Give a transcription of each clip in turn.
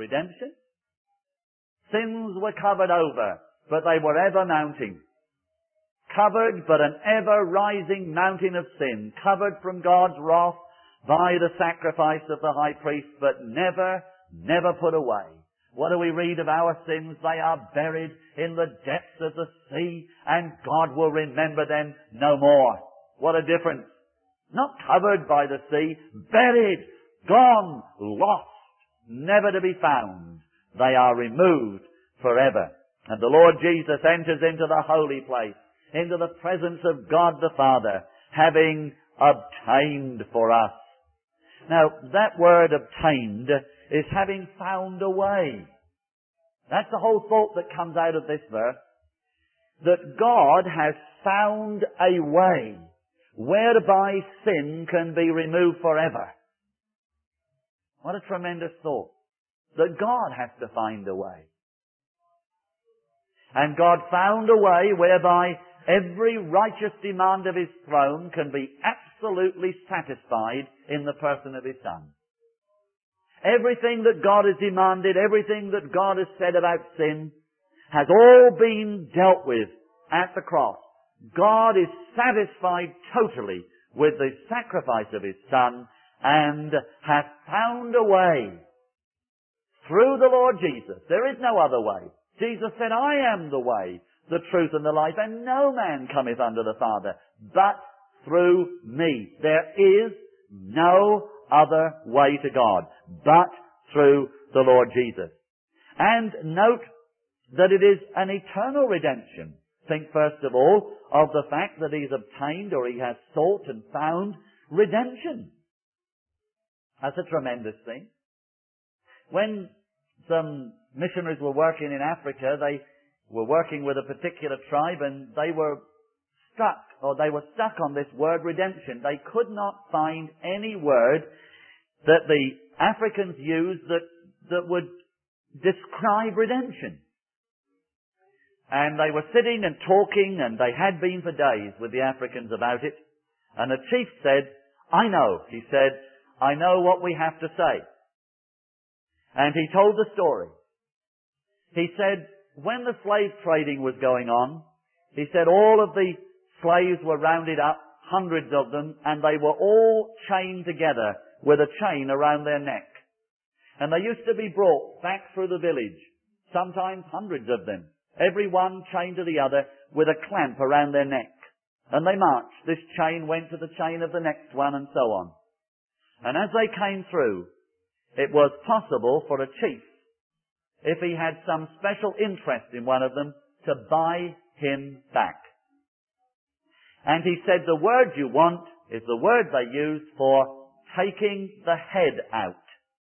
redemption. Sins were covered over, but they were ever mounting. Covered, but an ever-rising mountain of sin, covered from God's wrath by the sacrifice of the high priest, but never put away. What do we read of our sins? They are buried in the depths of the sea, and God will remember them no more. What a difference. Not covered by the sea, buried, gone, lost, never to be found. They are removed forever. And the Lord Jesus enters into the holy place, into the presence of God the Father, having obtained for us. Now, that word obtained is having found a way. That's the whole thought that comes out of this verse. That God has found a way whereby sin can be removed forever. What a tremendous thought. That God has to find a way. And God found a way whereby every righteous demand of His throne can be absolutely satisfied in the person of His Son. Everything that God has demanded, everything that God has said about sin, has all been dealt with at the cross. God is satisfied totally with the sacrifice of His Son and has found a way through the Lord Jesus. There is no other way. Jesus said, I am the way, the truth and the life, and no man cometh unto the Father but through me. There is no other way to God but through the Lord Jesus. And note that it is an eternal redemption. Think first of all of the fact that He's obtained, or He has sought and found, redemption. That's a tremendous thing. When some missionaries were working in Africa, they were working with a particular tribe, and they were stuck on this word redemption. They could not find any word that the Africans used that would describe redemption. And they were sitting and talking, and they had been for days with the Africans about it. And the chief said, I know, he said, I know what we have to say. And he told the story. He said, when the slave trading was going on, he said all of the slaves were rounded up, hundreds of them, and they were all chained together with a chain around their neck. And they used to be brought back through the village, sometimes hundreds of them, every one chained to the other with a clamp around their neck. And they marched. This chain went to the chain of the next one, and so on. And as they came through, it was possible for a chief, if he had some special interest in one of them, to buy him back. And he said the word you want is the word they used for taking the head out.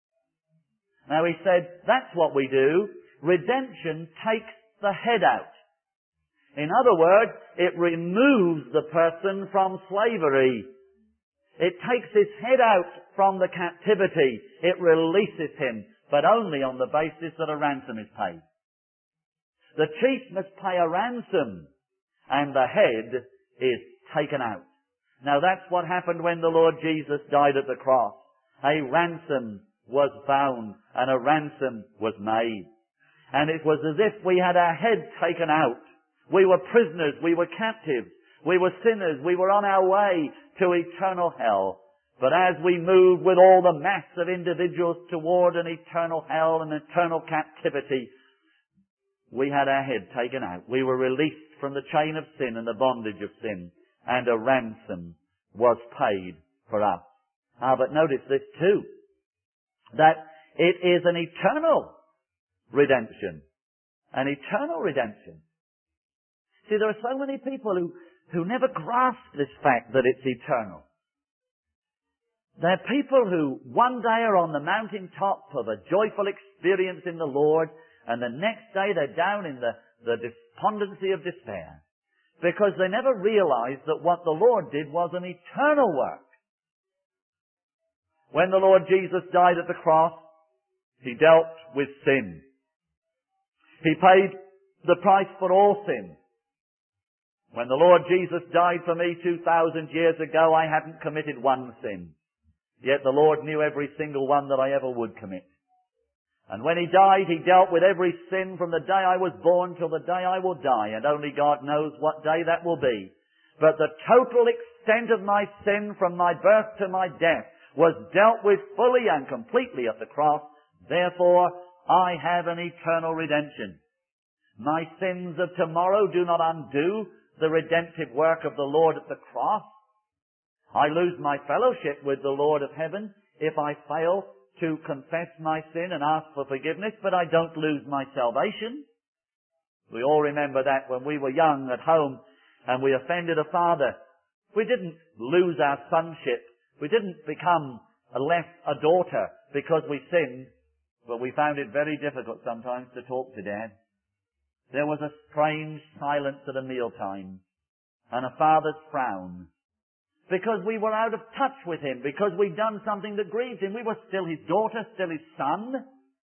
Now he said, that's what we do. Redemption takes the head out. In other words, it removes the person from slavery. It takes his head out from the captivity. It releases him, but only on the basis that a ransom is paid. The chief must pay a ransom, and the head is taken out. Now that's what happened when the Lord Jesus died at the cross. A ransom was found, and a ransom was made. And it was as if we had our head taken out. We were prisoners, we were captives, we were sinners, we were on our way to eternal hell. But as we moved with all the mass of individuals toward an eternal hell and eternal captivity, we had our head taken out. We were released from the chain of sin and the bondage of sin, and a ransom was paid for us. But notice this too, that it is an eternal redemption. An eternal redemption. See, there are so many people who never grasp this fact that it's eternal. There are people who one day are on the mountaintop of a joyful experience in the Lord, and the next day they're down in the despondency of despair, because they never realized that what the Lord did was an eternal work. When the Lord Jesus died at the cross, He dealt with sin. He paid the price for all sin. When the Lord Jesus died for me 2,000 years ago, I hadn't committed one sin. Yet the Lord knew every single one that I ever would commit. And when He died, He dealt with every sin from the day I was born till the day I will die, and only God knows what day that will be. But the total extent of my sin from my birth to my death was dealt with fully and completely at the cross. Therefore, I have an eternal redemption. My sins of tomorrow do not undo the redemptive work of the Lord at the cross. I lose my fellowship with the Lord of heaven if I fail to confess my sin and ask for forgiveness, but I don't lose my salvation. We all remember that when we were young at home and we offended a father. We didn't lose our sonship. We didn't become a daughter because we sinned, but we found it very difficult sometimes to talk to Dad. There was a strange silence at a mealtime and a father's frown because we were out of touch with him, because we'd done something that grieved him. We were still his daughter, still his son.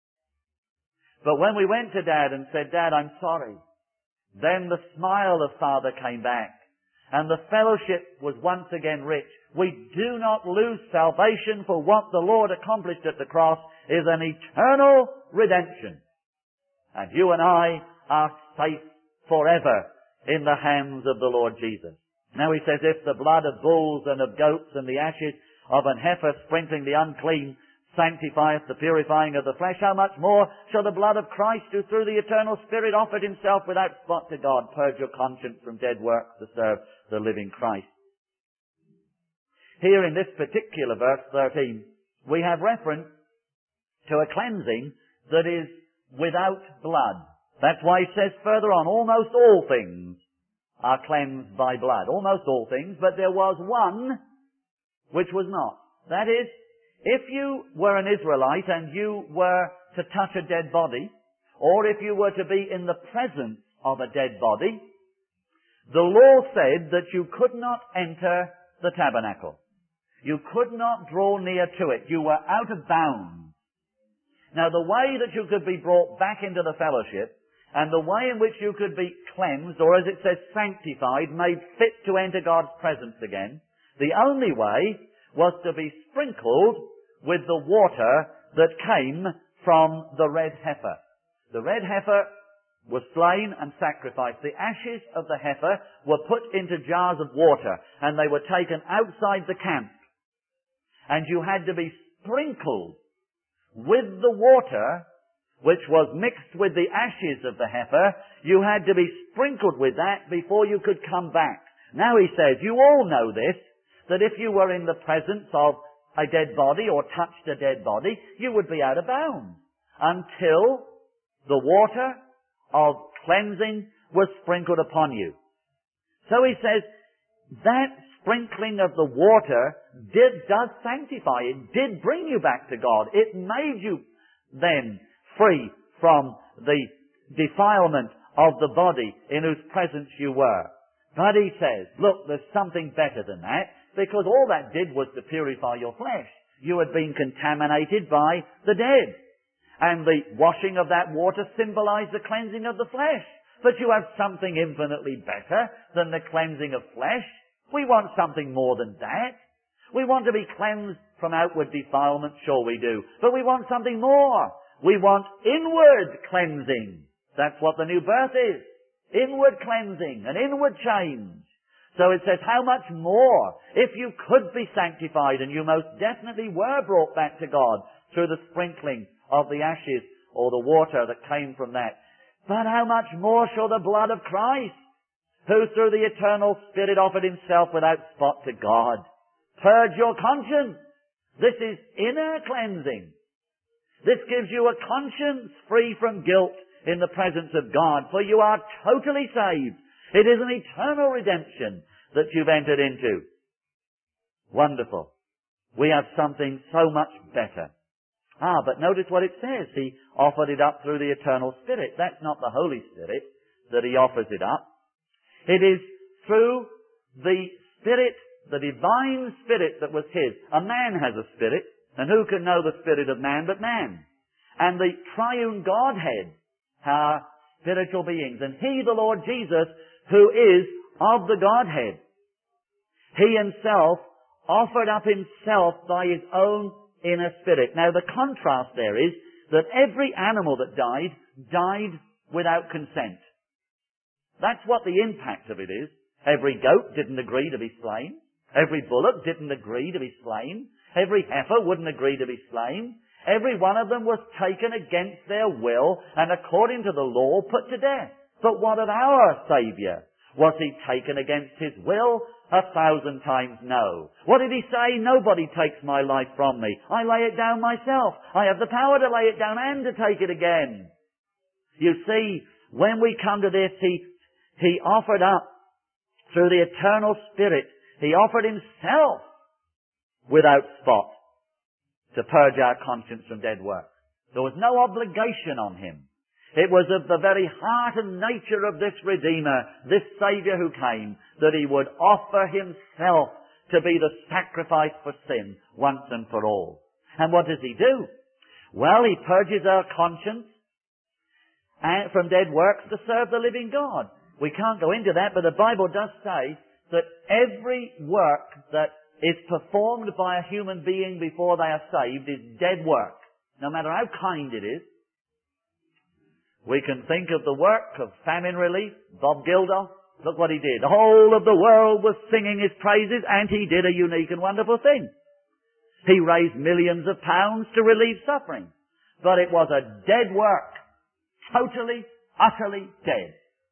But when we went to Dad and said, Dad, I'm sorry, then the smile of Father came back and the fellowship was once again rich. We do not lose salvation, for what the Lord accomplished at the cross is an eternal redemption. And you and I are safe forever in the hands of the Lord Jesus. Now he says, if the blood of bulls and of goats and the ashes of an heifer sprinkling the unclean sanctifieth the purifying of the flesh, how much more shall the blood of Christ, who through the eternal Spirit offered himself without spot to God, purge your conscience from dead works to serve the living Christ. Here in this particular verse 13, we have reference to a cleansing that is without blood. That's why he says further on, almost all things are cleansed by blood. Almost all things, but there was one which was not. That is, if you were an Israelite and you were to touch a dead body, or if you were to be in the presence of a dead body, the law said that you could not enter the tabernacle. You could not draw near to it. You were out of bounds. Now, the way that you could be brought back into the fellowship, and the way in which you could be cleansed, or as it says, sanctified, made fit to enter God's presence again, the only way was to be sprinkled with the water that came from the red heifer. The red heifer was slain and sacrificed. The ashes of the heifer were put into jars of water, and they were taken outside the camp. And you had to be sprinkled with the water which was mixed with the ashes of the heifer. You had to be sprinkled with that before you could come back. Now he says, you all know this, that if you were in the presence of a dead body or touched a dead body, you would be out of bounds until the water of cleansing was sprinkled upon you. So he says, that sprinkling of the water does sanctify. It did bring you back to God. It made you then free from the defilement of the body in whose presence you were. But he says, look, there's something better than that, because all that did was to purify your flesh. You had been contaminated by the dead. And the washing of that water symbolized the cleansing of the flesh. But you have something infinitely better than the cleansing of flesh. We want something more than that. We want to be cleansed from outward defilement, sure we do. But we want something more. We want inward cleansing. That's what the new birth is. Inward cleansing, an inward change. So it says, how much more if you could be sanctified, and you most definitely were brought back to God through the sprinkling of the ashes or the water that came from that. But how much more shall the blood of Christ, who through the eternal Spirit offered himself without spot to God, purge your conscience. This is inner cleansing. This gives you a conscience free from guilt in the presence of God, for you are totally saved. It is an eternal redemption that you've entered into. Wonderful. We have something so much better. But notice what it says. He offered it up through the eternal Spirit. That's not the Holy Spirit that he offers it up. It is through the Spirit, the divine Spirit that was his. A man has a spirit, and who can know the spirit of man but man? And the triune Godhead are spiritual beings. And he, the Lord Jesus, who is of the Godhead, he himself offered up himself by his own inner spirit. Now the contrast there is that every animal that died without consent. That's what the impact of it is. Every goat didn't agree to be slain. Every bullock didn't agree to be slain. Every heifer wouldn't agree to be slain. Every one of them was taken against their will and according to the law put to death. But what of our Saviour? Was he taken against his will? 1,000 times no. What did he say? Nobody takes my life from me. I lay it down myself. I have the power to lay it down and to take it again. You see, when we come to this, he offered up through the eternal Spirit. He offered himself without spot to purge our conscience from dead works. There was no obligation on him. It was of the very heart and nature of this Redeemer, this Saviour who came, that he would offer himself to be the sacrifice for sin once and for all. And what does he do? Well, he purges our conscience from dead works to serve the living God. We can't go into that, but the Bible does say that every work that is performed by a human being before they are saved is dead work, no matter how kind it is. We can think of the work of famine relief, Bob Geldof. Look what he did. The whole of the world was singing his praises, and he did a unique and wonderful thing. He raised millions of pounds to relieve suffering. But it was a dead work. Totally, utterly dead.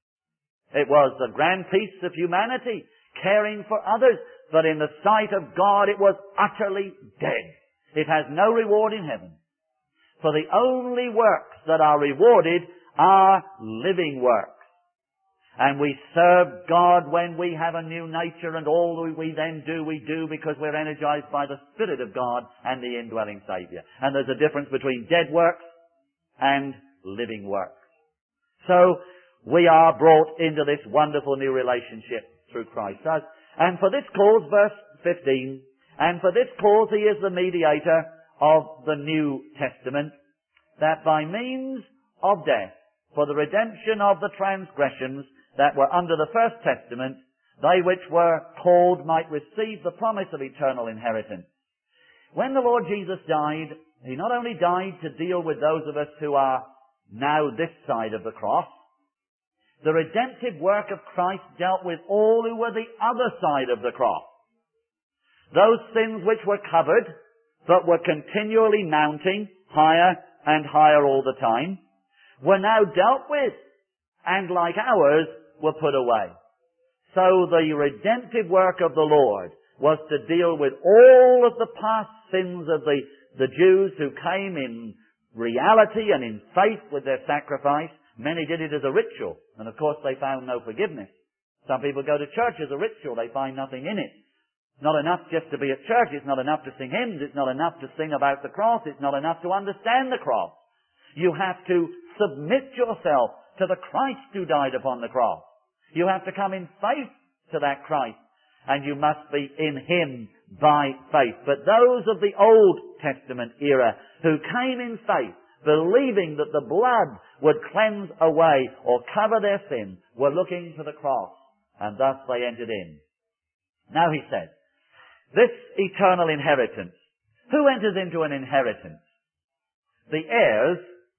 It was the grand piece of humanity, caring for others, but in the sight of God it was utterly dead. It has no reward in heaven. For the only works that are rewarded are living works. And we serve God when we have a new nature, and all we then do, we do because we're energized by the Spirit of God and the indwelling Saviour. And there's a difference between dead works and living works. So, we are brought into this wonderful new relationship through Christ. And for this cause, verse 15, and for this cause he is the mediator of the New Testament, that by means of death, for the redemption of the transgressions that were under the first testament, they which were called might receive the promise of eternal inheritance. When the Lord Jesus died, he not only died to deal with those of us who are now this side of the cross, the redemptive work of Christ dealt with all who were the other side of the cross. Those sins which were covered, but were continually mounting higher and higher all the time, were now dealt with, and like ours, were put away. So the redemptive work of the Lord was to deal with all of the past sins of the Jews who came in reality and in faith with their sacrifice. Many did it as a ritual, and of course they found no forgiveness. Some people go to church as a ritual, they find nothing in it. Not enough just to be at church, it's not enough to sing hymns, it's not enough to sing about the cross, it's not enough to understand the cross. You have to submit yourself to the Christ who died upon the cross. You have to come in faith to that Christ, and you must be in him by faith. But those of the Old Testament era who came in faith, believing that the blood would cleanse away or cover their sin, were looking to the cross, and thus they entered in. Now he says, this eternal inheritance. Who enters into an inheritance? The heirs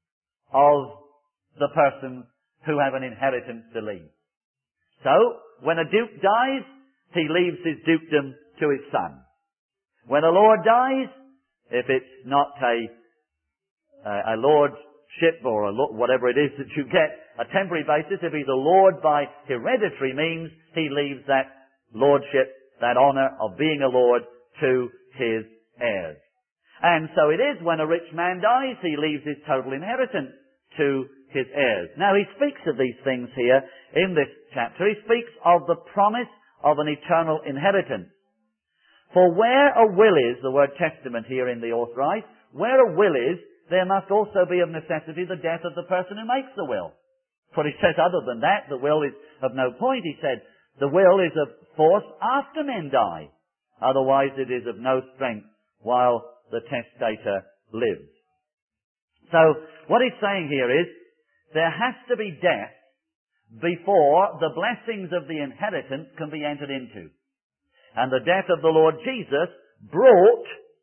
of the persons who have an inheritance to leave. So, when a duke dies, he leaves his dukedom to his son. When a lord dies, if it's not a lordship or whatever it is that you get, a temporary basis, if he's a lord by hereditary means, he leaves that lordship, that honour of being a lord, to his heirs. And so it is when a rich man dies, he leaves his total inheritance to his heirs. Now he speaks of these things here in this chapter. He speaks of the promise of an eternal inheritance. For where a will is, the word testament here in the authorized, where a will is, there must also be of necessity the death of the person who makes the will. For he says other than that, the will is of no point. He said, the will is of force after men die. Otherwise it is of no strength while the testator lives. So, what he's saying here is, there has to be death before the blessings of the inheritance can be entered into. And the death of the Lord Jesus brought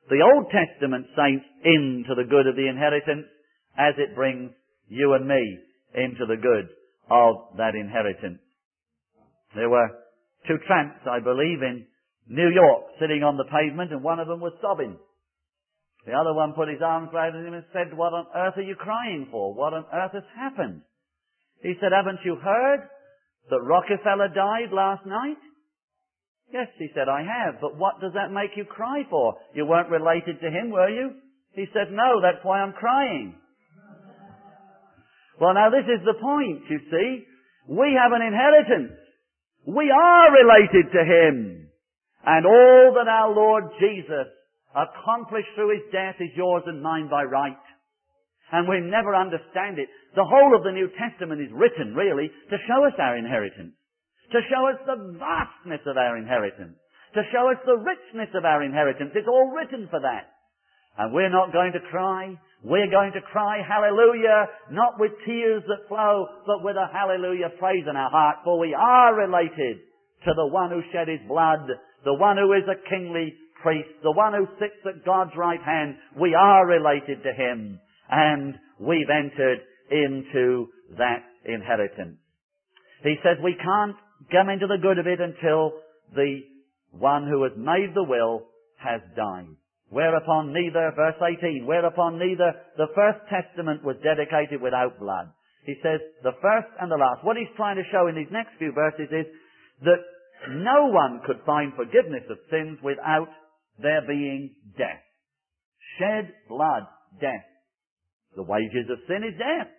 the Old Testament saints into the good of the inheritance as it brings you and me into the good of that inheritance. There were two tramps, I believe, in New York sitting on the pavement, and one of them was sobbing. The other one put his arms around him and said, "What on earth are you crying for? What on earth has happened?" He said, "Haven't you heard that Rockefeller died last night?" "Yes," he said, "I have. But what does that make you cry for? You weren't related to him, were you?" He said, "No, that's why I'm crying." Well, now this is the point, you see. We have an inheritance. We are related to him. And all that our Lord Jesus accomplished through his death is yours and mine by right. And we never understand it. The whole of the New Testament is written, really, to show us our inheritance. To show us the vastness of our inheritance. To show us the richness of our inheritance. It's all written for that. And we're not going to cry. We're going to cry hallelujah, not with tears that flow, but with a hallelujah praise in our heart. For we are related to the one who shed his blood, the one who is a kingly priest, the one who sits at God's right hand. We are related to him. And we've entered into that inheritance. He says we can't come into the good of it until the one who has made the will has died. Whereupon neither, verse 18, whereupon neither the first testament was dedicated without blood. He says the first and the last. What he's trying to show in these next few verses is that no one could find forgiveness of sins without there being death. Shed blood, death. The wages of sin is death.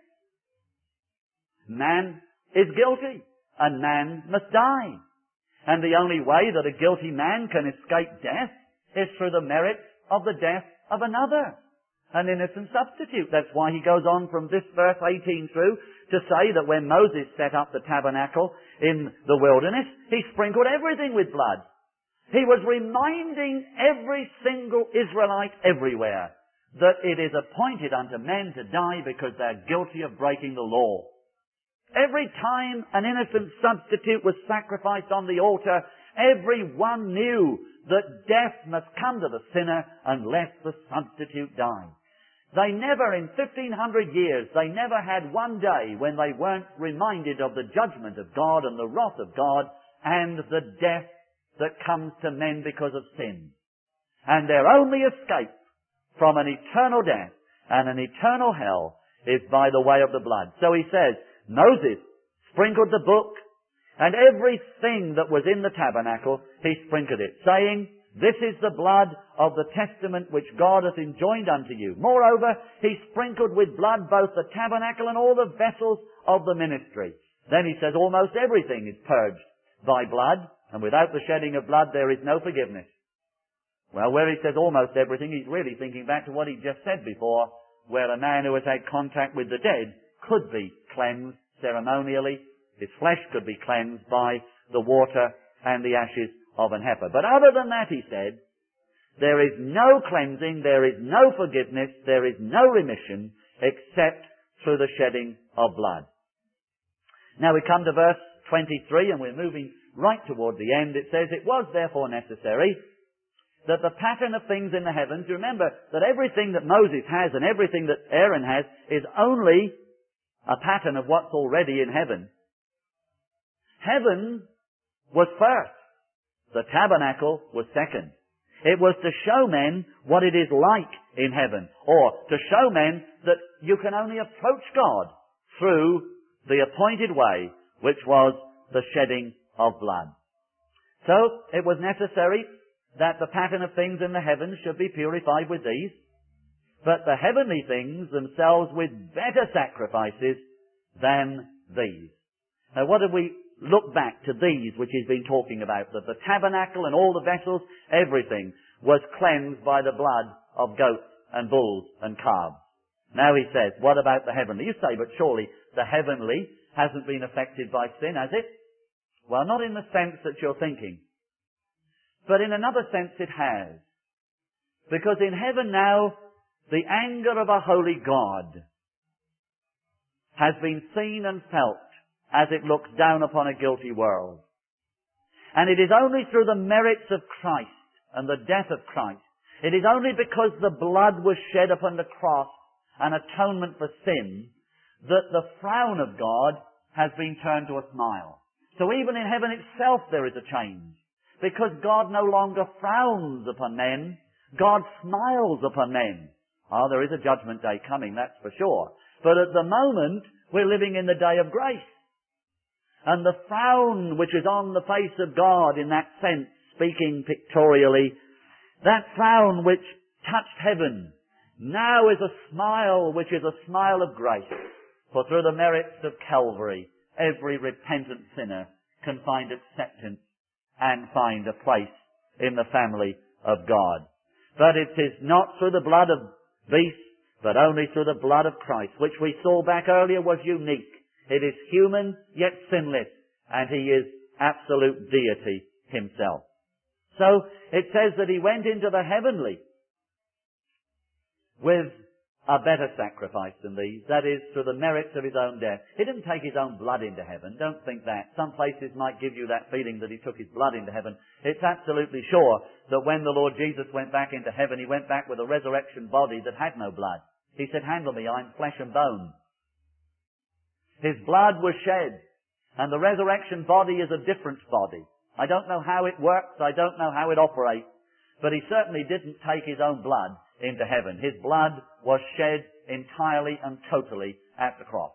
Man is guilty, and man must die. And the only way that a guilty man can escape death is through the merits of the death of another, an innocent substitute. That's why he goes on from this verse 18 through to say that when Moses set up the tabernacle in the wilderness, he sprinkled everything with blood. He was reminding every single Israelite everywhere that it is appointed unto men to die because they're guilty of breaking the law. Every time an innocent substitute was sacrificed on the altar, everyone knew that death must come to the sinner unless the substitute died. They never, in 1500 years, they never had one day when they weren't reminded of the judgment of God and the wrath of God and the death that comes to men because of sin. And their only escape from an eternal death and an eternal hell is by the way of the blood. So he says, Moses sprinkled the book, and everything that was in the tabernacle, he sprinkled it, saying, "This is the blood of the testament which God hath enjoined unto you." Moreover, he sprinkled with blood both the tabernacle and all the vessels of the ministry. Then he says, almost everything is purged by blood, and without the shedding of blood there is no forgiveness. Well, where he says almost everything, he's really thinking back to what he just said before, where a man who has had contact with the dead could be cleansed ceremonially. His flesh could be cleansed by the water and the ashes of an heifer. But other than that, he said, there is no cleansing, there is no forgiveness, there is no remission except through the shedding of blood. Now we come to verse 23, and we're moving right toward the end. It says, "It was therefore necessary that the pattern of things in the heavens," you remember that everything that Moses has and everything that Aaron has is only a pattern of what's already in heaven. Heaven was first. The tabernacle was second. It was to show men what it is like in heaven, or to show men that you can only approach God through the appointed way, which was the shedding of blood. So it was necessary that the pattern of things in the heavens should be purified with these, but the heavenly things themselves with better sacrifices than these. Now what did we look back to these which he's been talking about? That the tabernacle and all the vessels, everything was cleansed by the blood of goats and bulls and calves. Now he says, what about the heavenly? You say, but surely the heavenly hasn't been affected by sin, has it? Well, not in the sense that you're thinking. But in another sense it has. Because in heaven now, the anger of a holy God has been seen and felt as it looks down upon a guilty world. And it is only through the merits of Christ and the death of Christ It is only because the blood was shed upon the cross, an atonement for sin, that the frown of God has been turned to a smile. So even in heaven itself there is a change. Because God no longer frowns upon men, God smiles upon men. Oh, there is a judgment day coming, that's for sure. But at the moment, we're living in the day of grace. And the frown which is on the face of God in that sense, speaking pictorially, that frown which touched heaven, now is a smile which is a smile of grace. For through the merits of Calvary, every repentant sinner can find acceptance and find a place in the family of God. But it is not through the blood of beasts, but only through the blood of Christ, which we saw back earlier was unique. It is human, yet sinless, and He is absolute deity Himself. So, it says that He went into the heavenly with a better sacrifice than these, that is, through the merits of His own death. He didn't take His own blood into heaven, don't think that. Some places might give you that feeling that He took His blood into heaven. It's absolutely sure that when the Lord Jesus went back into heaven, He went back with a resurrection body that had no blood. He said, "Handle me, I'm flesh and bone." His blood was shed, and the resurrection body is a different body. I don't know how it works, I don't know how it operates, but He certainly didn't take His own blood into heaven. His blood was shed entirely and totally at the cross.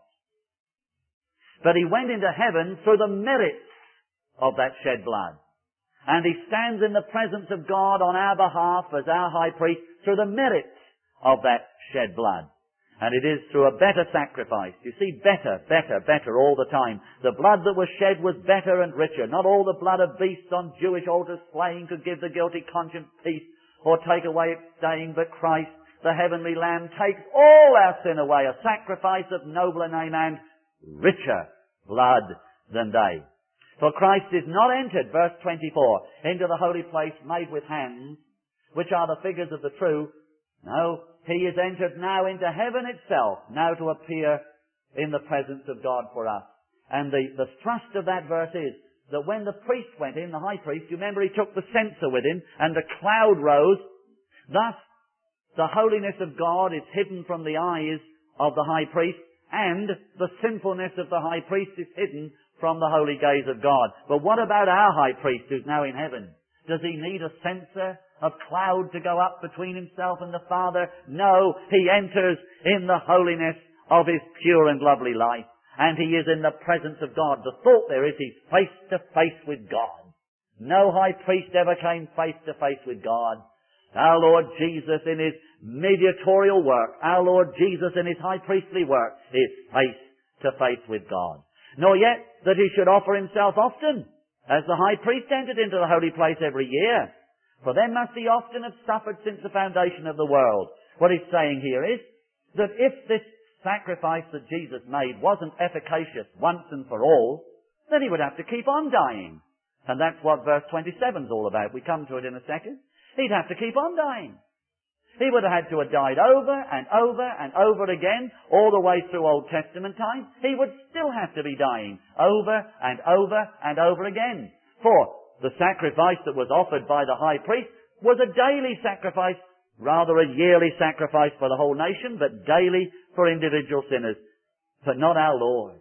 But He went into heaven through the merits of that shed blood. And He stands in the presence of God on our behalf as our high priest through the merits of that shed blood. And it is through a better sacrifice. You see, better all the time. The blood that was shed was better and richer. Not all the blood of beasts on Jewish altars slain could give the guilty conscience peace or take away its stain, but Christ, the heavenly Lamb, takes all our sin away, a sacrifice of nobler name and richer blood than they. For Christ is not entered, verse 24, into the holy place made with hands, which are the figures of the true. No, He is entered now into heaven itself, now to appear in the presence of God for us. And the thrust of that verse is that when the priest went in, the high priest, you remember he took the censer with him, and the cloud rose. Thus, the holiness of God is hidden from the eyes of the high priest, and the sinfulness of the high priest is hidden from the holy gaze of God. But what about our high priest who's now in heaven? Does he need a censer of cloud to go up between himself and the Father? No, he enters in the holiness of his pure and lovely life, and he is in the presence of God. The thought there is he's face to face with God. No high priest ever came face to face with God. Our Lord Jesus in His mediatorial work, our Lord Jesus in His high priestly work, is face to face with God. Nor yet that He should offer Himself often, as the high priest entered into the holy place every year. For then must He often have suffered since the foundation of the world. What He's saying here is that if this sacrifice that Jesus made wasn't efficacious once and for all, then He would have to keep on dying. And that's what verse 27 is all about. We come to it in a second. He'd have to keep on dying. He would have had to have died over and over and over again, all the way through Old Testament time. He would still have to be dying over and over and over again. For the sacrifice that was offered by the high priest was a daily sacrifice, rather a yearly sacrifice for the whole nation, but daily for individual sinners. But not our Lord.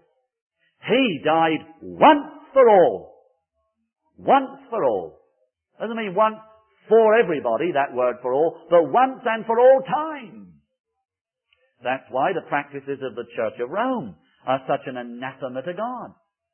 He died once for all. Once for all. Doesn't mean once for everybody, that word for all, but once and for all time. That's why the practices of the Church of Rome are such an anathema to God.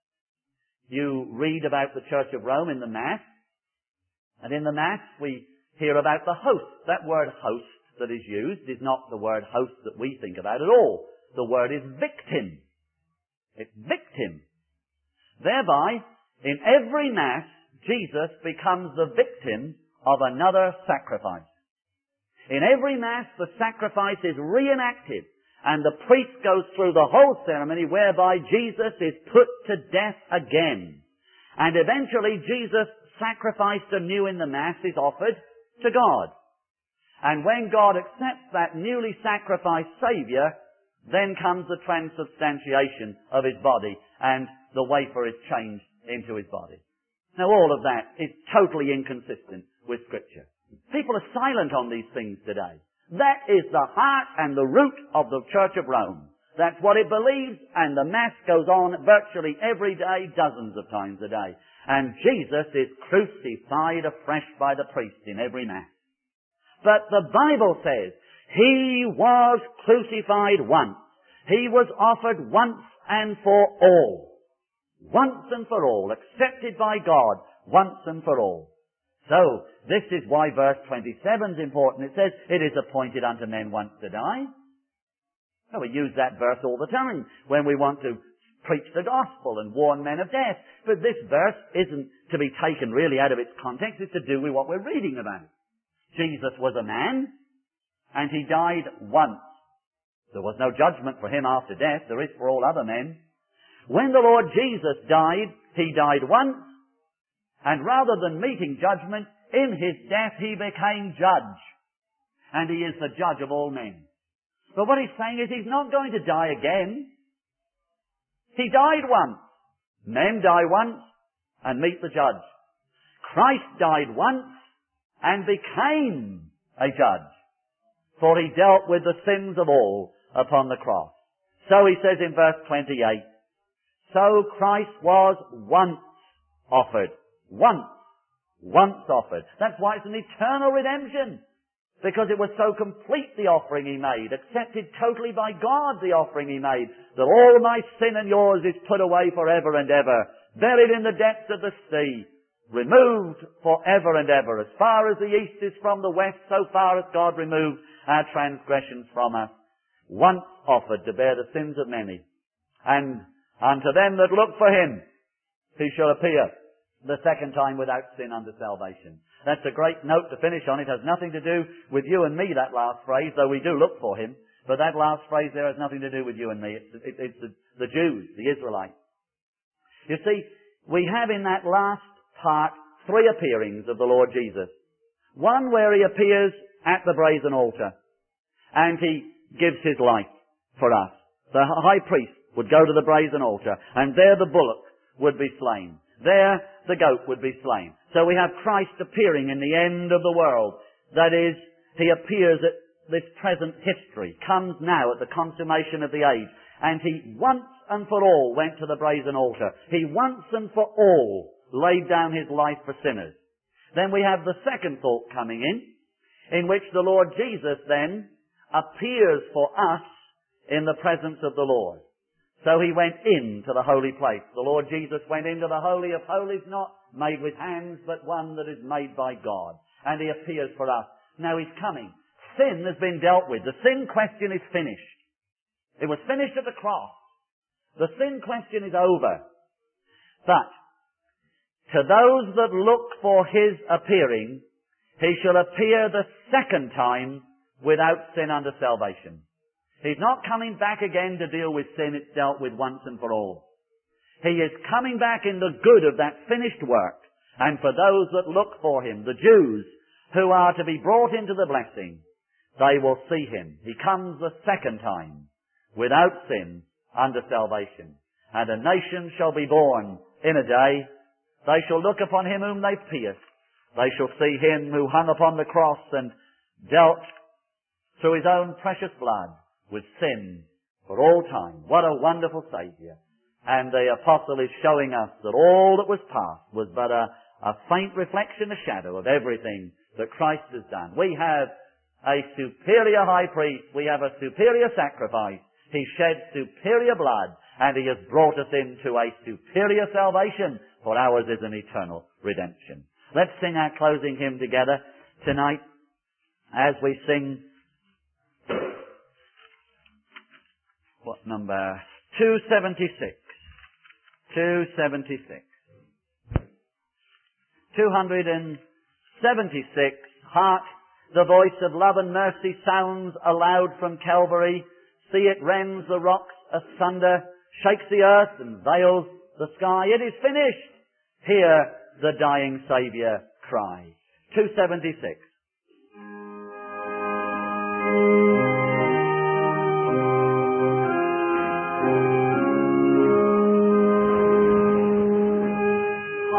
You read about the Church of Rome in the Mass, and in the Mass we hear about the host. That word host that is used is not the word host that we think about at all. The word is victim. It's victim. Thereby, in every Mass, Jesus becomes the victim of another sacrifice. In every Mass, the sacrifice is reenacted, and the priest goes through the whole ceremony whereby Jesus is put to death again. And eventually Jesus, sacrificed anew in the Mass, is offered to God. And when God accepts that newly sacrificed Saviour, then comes the transubstantiation of His body, and the wafer is changed into His body. Now all of that is totally inconsistent with Scripture. People are silent on these things today. That is the heart and the root of the Church of Rome. That's what it believes, and the Mass goes on virtually every day, dozens of times a day. And Jesus is crucified afresh by the priest in every Mass. But the Bible says, He was crucified once. He was offered once and for all. Once and for all. Accepted by God once and for all. So, this is why verse 27 is important. It says, it is appointed unto men once to die. Well, we use that verse all the time when we want to preach the gospel and warn men of death. But this verse isn't to be taken really out of its context. It's to do with what we're reading about. Jesus was a man, and He died once. There was no judgment for Him after death. There is for all other men. When the Lord Jesus died, He died once, and rather than meeting judgment, in His death He became judge. And He is the judge of all men. But what He's saying is He's not going to die again. He died once. Men die once and meet the judge. Christ died once and became a judge. For He dealt with the sins of all upon the cross. So He says in verse 28, so Christ was once offered. Once offered. That's why it's an eternal redemption. Because it was so complete, the offering He made, accepted totally by God, the offering He made, that all my sin and yours is put away forever and ever, buried in the depths of the sea, removed forever and ever. As far as the east is from the west, so far as God removed our transgressions from us. Once offered to bear the sins of many. And unto them that look for Him, He shall appear the second time without sin unto salvation. That's a great note to finish on. It has nothing to do with you and me, that last phrase, though we do look for Him. But that last phrase there has nothing to do with you and me. It's the Jews, the Israelites. You see, we have in that last part 3 appearings of the Lord Jesus. One where He appears at the brazen altar, and He gives His life for us. The high priest would go to the brazen altar, and there the bullock would be slain. There the goat would be slain. So we have Christ appearing in the end of the world. That is, He appears at this present history, comes now at the consummation of the age. And He once and for all went to the brazen altar. He once and for all laid down His life for sinners. Then we have the second thought coming in which the Lord Jesus then appears for us in the presence of the Lord. So He went into the holy place. The Lord Jesus went into the Holy of Holies, not made with hands, but one that is made by God. And He appears for us. Now He's coming. Sin has been dealt with. The sin question is finished. It was finished at the cross. The sin question is over. But to those that look for His appearing, He shall appear the second time without sin unto salvation. He's not coming back again to deal with sin. It's dealt with once and for all. He is coming back in the good of that finished work. And for those that look for Him, the Jews who are to be brought into the blessing, they will see Him. He comes the second time without sin unto salvation. And a nation shall be born in a day. They shall look upon Him whom they pierced. They shall see Him who hung upon the cross and dealt through His own precious blood with sin for all time. What a wonderful Saviour. And the apostle is showing us that all that was past was but a faint reflection, a shadow of everything that Christ has done. We have a superior high priest. We have a superior sacrifice. He shed superior blood, and He has brought us into a superior salvation, for ours is an eternal redemption. Let's sing our closing hymn together tonight as we sing what number? 276. 276. 276. Hark, the voice of love and mercy sounds aloud from Calvary. See, it rends the rocks asunder, shakes the earth and veils the sky. It is finished. Hear the dying Saviour cry. 276.